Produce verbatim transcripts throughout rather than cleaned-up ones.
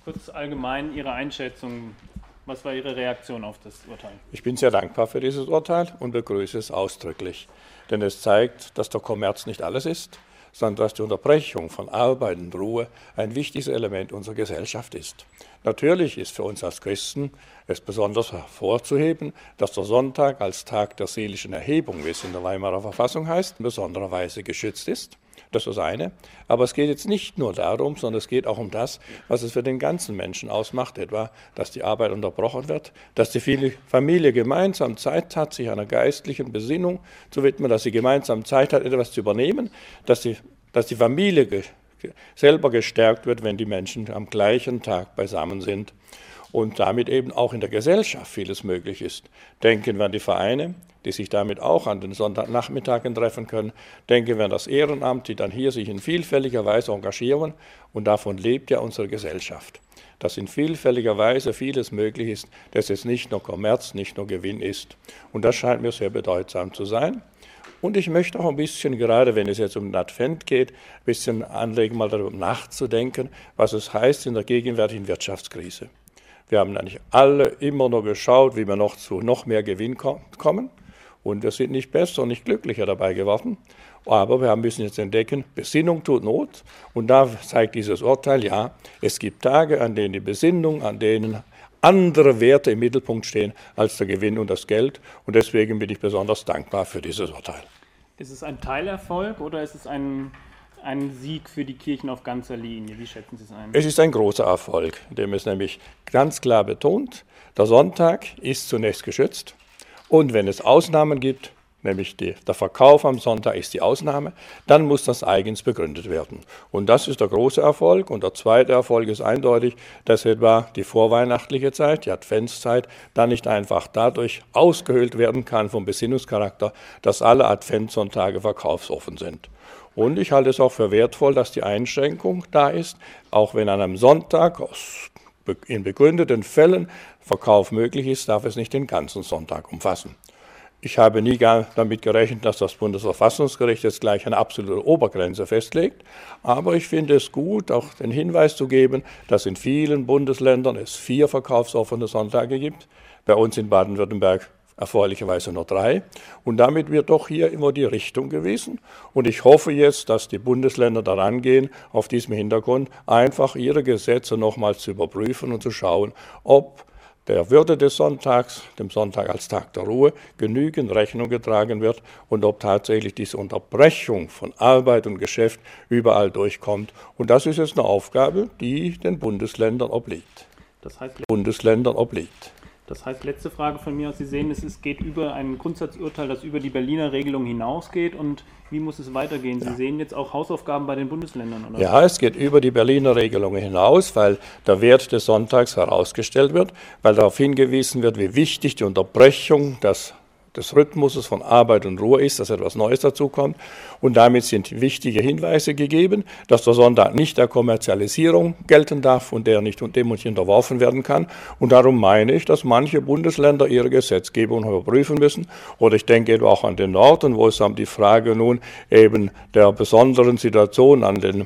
kurz allgemein Ihre Einschätzung. Was war Ihre Reaktion auf das Urteil? Ich bin sehr dankbar für dieses Urteil und begrüße es ausdrücklich. Denn es zeigt, dass der Kommerz nicht alles ist, sondern dass die Unterbrechung von Arbeit und Ruhe ein wichtiges Element unserer Gesellschaft ist. Natürlich ist für uns als Christen es besonders hervorzuheben, dass der Sonntag als Tag der seelischen Erhebung, wie es in der Weimarer Verfassung heißt, in besonderer Weise geschützt ist. Das ist das eine. Aber es geht jetzt nicht nur darum, sondern es geht auch um das, was es für den ganzen Menschen ausmacht, etwa, dass die Arbeit unterbrochen wird, dass die viele Familie gemeinsam Zeit hat, sich einer geistlichen Besinnung zu widmen, dass sie gemeinsam Zeit hat, etwas zu übernehmen, dass die, dass die Familie ge selber gestärkt wird, wenn die Menschen am gleichen Tag beisammen sind. Und damit eben auch in der Gesellschaft vieles möglich ist. Denken wir an die Vereine, die sich damit auch an den Sonntagnachmittagen treffen können. Denken wir an das Ehrenamt, die dann hier sich in vielfältiger Weise engagieren. Und davon lebt ja unsere Gesellschaft. Dass in vielfältiger Weise vieles möglich ist, dass es nicht nur Kommerz, nicht nur Gewinn ist. Und das scheint mir sehr bedeutsam zu sein. Und ich möchte auch ein bisschen, gerade wenn es jetzt um den Advent geht, ein bisschen anregen, mal darüber nachzudenken, was es heißt in der gegenwärtigen Wirtschaftskrise. Wir haben eigentlich alle immer noch geschaut, wie wir noch zu noch mehr Gewinn kommen. Und wir sind nicht besser und nicht glücklicher dabei geworden. Aber wir müssen jetzt entdecken, Besinnung tut Not. Und da zeigt dieses Urteil, ja, es gibt Tage, an denen die Besinnung, an denen andere Werte im Mittelpunkt stehen als der Gewinn und das Geld. Und deswegen bin ich besonders dankbar für dieses Urteil. Ist es ein Teilerfolg oder ist es ein... ein Sieg für die Kirchen auf ganzer Linie? Wie schätzen Sie es ein? Es ist ein großer Erfolg, indem es nämlich ganz klar betont, der Sonntag ist zunächst geschützt und wenn es Ausnahmen gibt, nämlich die, der Verkauf am Sonntag ist die Ausnahme, dann muss das eigens begründet werden. Und das ist der große Erfolg. Und der zweite Erfolg ist eindeutig, dass etwa die vorweihnachtliche Zeit, die Adventszeit, dann nicht einfach dadurch ausgehöhlt werden kann vom Besinnungscharakter, dass alle Adventssonntage verkaufsoffen sind. Und ich halte es auch für wertvoll, dass die Einschränkung da ist, auch wenn an einem Sonntag aus, in begründeten Fällen Verkauf möglich ist, darf es nicht den ganzen Sonntag umfassen. Ich habe nie gar damit gerechnet, dass das Bundesverfassungsgericht jetzt gleich eine absolute Obergrenze festlegt, aber ich finde es gut, auch den Hinweis zu geben, dass in vielen Bundesländern es vier verkaufsoffene Sonntage gibt, bei uns in Baden-Württemberg erfreulicherweise nur drei. Und damit wird doch hier immer die Richtung gewiesen. Und ich hoffe jetzt, dass die Bundesländer daran gehen, auf diesem Hintergrund einfach ihre Gesetze nochmals zu überprüfen und zu schauen, ob der Würde des Sonntags, dem Sonntag als Tag der Ruhe, genügend Rechnung getragen wird und ob tatsächlich diese Unterbrechung von Arbeit und Geschäft überall durchkommt. Und das ist jetzt eine Aufgabe, die den Bundesländern obliegt. Das heißt, Bundesländern obliegt. Das heißt, letzte Frage von mir aus, Sie sehen, es geht über ein Grundsatzurteil, das über die Berliner Regelung hinausgeht. Und wie muss es weitergehen? Sie ja. sehen jetzt auch Hausaufgaben bei den Bundesländern, oder? Ja, es geht über die Berliner Regelung hinaus, weil der Wert des Sonntags herausgestellt wird, weil darauf hingewiesen wird, wie wichtig die Unterbrechung des, des Rhythmuses von Arbeit und Ruhe ist, dass etwas Neues dazukommt. Und damit sind wichtige Hinweise gegeben, dass der Sonntag nicht der Kommerzialisierung gelten darf und der nicht und dem nicht unterworfen werden kann. Und darum meine ich, dass manche Bundesländer ihre Gesetzgebung überprüfen müssen. Oder ich denke etwa auch an den Norden, wo es um die Frage nun eben der besonderen Situation an, den,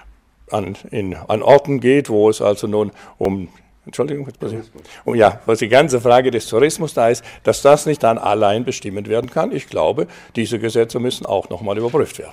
an, in, an Orten geht, wo es also nun um Entschuldigung, oh ja, was die ganze Frage des Tourismus da ist, dass das nicht dann allein bestimmt werden kann. Ich glaube, diese Gesetze müssen auch nochmal überprüft werden.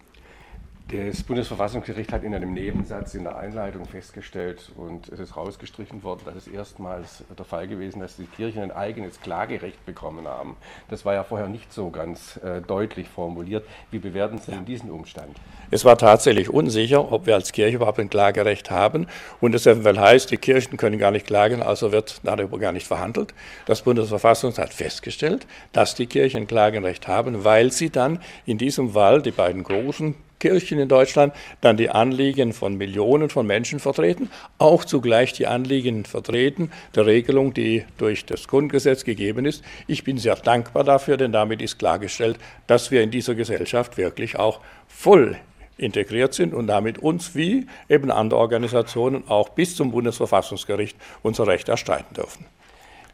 Das Bundesverfassungsgericht hat in einem Nebensatz in der Einleitung festgestellt, und es ist rausgestrichen worden, dass es erstmals der Fall gewesen ist, dass die Kirchen ein eigenes Klagerecht bekommen haben. Das war ja vorher nicht so ganz äh, deutlich formuliert. Wie bewerten Sie ja. diesen Umstand? Es war tatsächlich unsicher, ob wir als Kirche überhaupt ein Klagerecht haben. Und es eventuell heißt, die Kirchen können gar nicht klagen, also wird darüber gar nicht verhandelt. Das Bundesverfassungsgericht hat festgestellt, dass die Kirchen ein Klagerecht haben, weil sie dann in diesem Fall die beiden großen Kirchen in Deutschland dann die Anliegen von Millionen von Menschen vertreten, auch zugleich die Anliegen vertreten der Regelung, die durch das Grundgesetz gegeben ist. Ich bin sehr dankbar dafür, denn damit ist klargestellt, dass wir in dieser Gesellschaft wirklich auch voll integriert sind und damit uns wie eben andere Organisationen auch bis zum Bundesverfassungsgericht unser Recht erstreiten dürfen.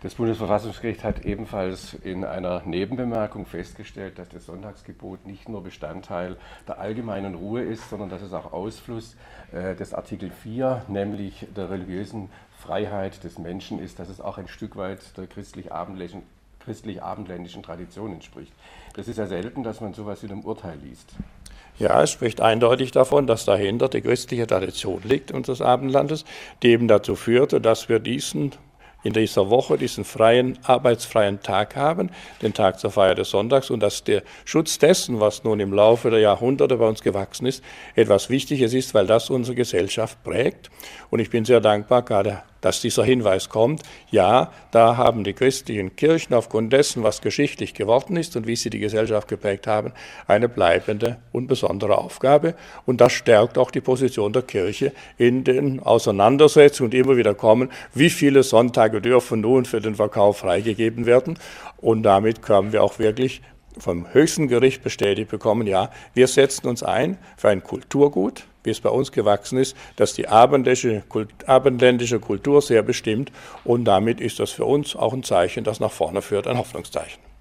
Das Bundesverfassungsgericht hat ebenfalls in einer Nebenbemerkung festgestellt, dass das Sonntagsgebot nicht nur Bestandteil der allgemeinen Ruhe ist, sondern dass es auch Ausfluss äh, des Artikel vier, nämlich der religiösen Freiheit des Menschen ist, dass es auch ein Stück weit der christlich-abendländischen christlich-abendländischen Tradition entspricht. Das ist ja selten, dass man sowas in einem Urteil liest. Ja, es spricht eindeutig davon, dass dahinter die christliche Tradition liegt unseres Abendlandes, die eben dazu führte, dass wir diesen in dieser Woche diesen freien, arbeitsfreien Tag haben, den Tag zur Feier des Sonntags, und dass der Schutz dessen, was nun im Laufe der Jahrhunderte bei uns gewachsen ist, etwas Wichtiges ist, weil das unsere Gesellschaft prägt. Und ich bin sehr dankbar, gerade dass dieser Hinweis kommt. Ja, da haben die christlichen Kirchen aufgrund dessen, was geschichtlich geworden ist und wie sie die Gesellschaft geprägt haben, eine bleibende und besondere Aufgabe. Und das stärkt auch die Position der Kirche in den Auseinandersetzungen, die immer wieder kommen. Wie viele Sonntage dürfen nun für den Verkauf freigegeben werden? Und damit können wir auch wirklich vom höchsten Gericht bestätigt bekommen, ja, wir setzen uns ein für ein Kulturgut, wie es bei uns gewachsen ist, das die abendländische, abendländische Kultur sehr bestimmt, und damit ist das für uns auch ein Zeichen, das nach vorne führt, ein Hoffnungszeichen.